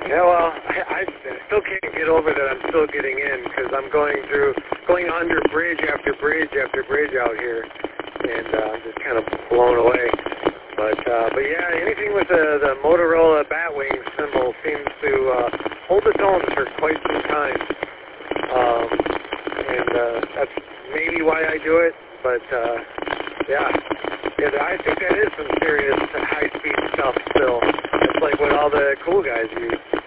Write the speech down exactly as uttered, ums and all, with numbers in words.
Yeah, well, I, I still can't get over that I'm still getting in because I'm going through, going under bridge after bridge after bridge out here, and uh, I'm just kind of blown away. But uh, but yeah, anything with the, the Motorola Batwing symbol seems to uh, hold its own for quite some time, um, and uh, that's maybe why I do it. But uh, yeah, yeah, I think that is some serious high-speed stuff still. It's like what all the cool guys use.